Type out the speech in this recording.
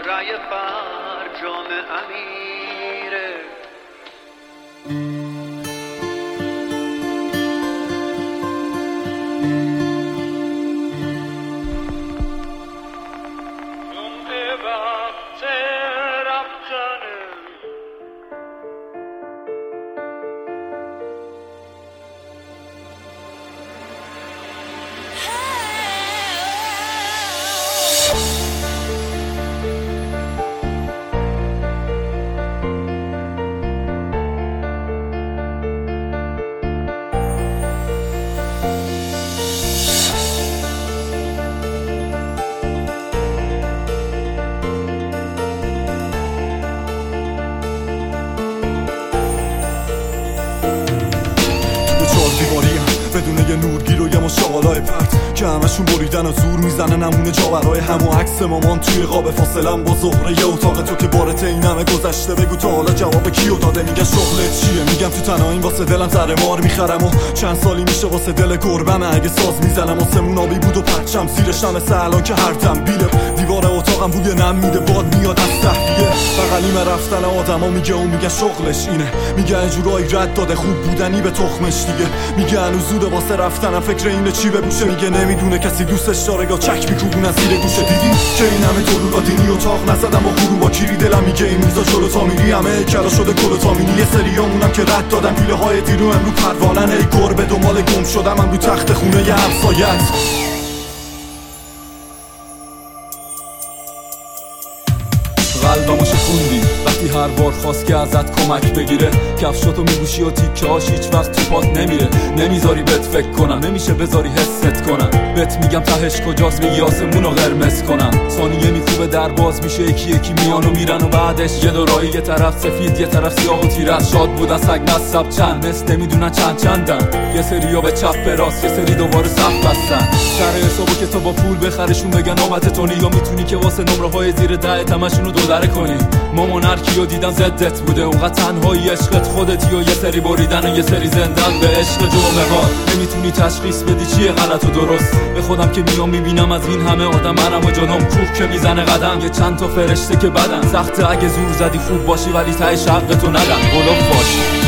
رأی فرجام امیره. بدون یه نورگیر و یه مشاغلای پرت که همشون بریدن و زور میزنه نمونه جا برای همو عکس مامان توی قاب فاصلم با زهره یه اتاق تو که بارت این همه گذشته. بگو تا حالا جواب کیو داده؟ میگن شغلت چیه؟ میگم تو تنهاییم واسه دلم سر مار میخرم و چند سالی میشه واسه دل گربم اگه ساز میزنم. آسمون آبی بود و پرچم زیرش مثل الان که هر تنبیله. دیوار اتاقم بوی نم میده باد میاد از تهویه. بغلیم رفتن آدما میگه و میگه شغلش اینه. میگه جورایی رد داده خوب بودنی به تخمش دیگه. میگه هنوز زوده واسه رفتنم فکر اینه چی بپوشه. میگه نمیدونه کسی دوستش داره یا چک میکوبونه زیر گوشه. دیدی که این همه طول با دینی اتاق نزدم با خورو با کیری. دلم میگه این روزا جلو تا میری همه کلا شده کلو تامینی. یه سریامونم که رد دادم پیله های دیرو امرو پروانن. ای گربه دنبال گم شدم من رو تخت خونه ی همسایت. قلبمو شکوندی وقتی هر بار خواست که ازت کمک بگیره. کفشاتو میگوشی و تیکه هاش هیچ وقت تو پات نمیره. نمیذاری بهت فکر کنم نمیشه بذاری حست کنم. بهت میگم تهش کجاست میگی آسمونو قرمز کنم. ثانیه میکوبه در باز میشه یکی یکی میان و میرن و بعدش یه دورایی یه طرف سفید یه طرف سیاه و تیره. شاد بود از سگ نصب چند مثل نمیدونن چندن. یه سریا به چپ به راست یه سری دوباره صف بستن. سر حسابو که تا با پول بخرشون بگن نوبت تونی یا میتونی که واسه نمره های زیر 10 تمشونو دو کنی. مامان هر کیو دیدم زدت بوده اونقدر تنهایی عشقت خودتی و یه سری بریدن و یه سری زندن به عشق جمعه ها. نمیتونی تشخیص بدی چیه غلط و درست. به خودم که میام میبینم از این همه آدم منم و جانم کوه که میزنه قدم. یه چند تا فرشته که بدن سخته اگه زور زدی خوب باشی ولی تهش حق تو ندن. غلاف باش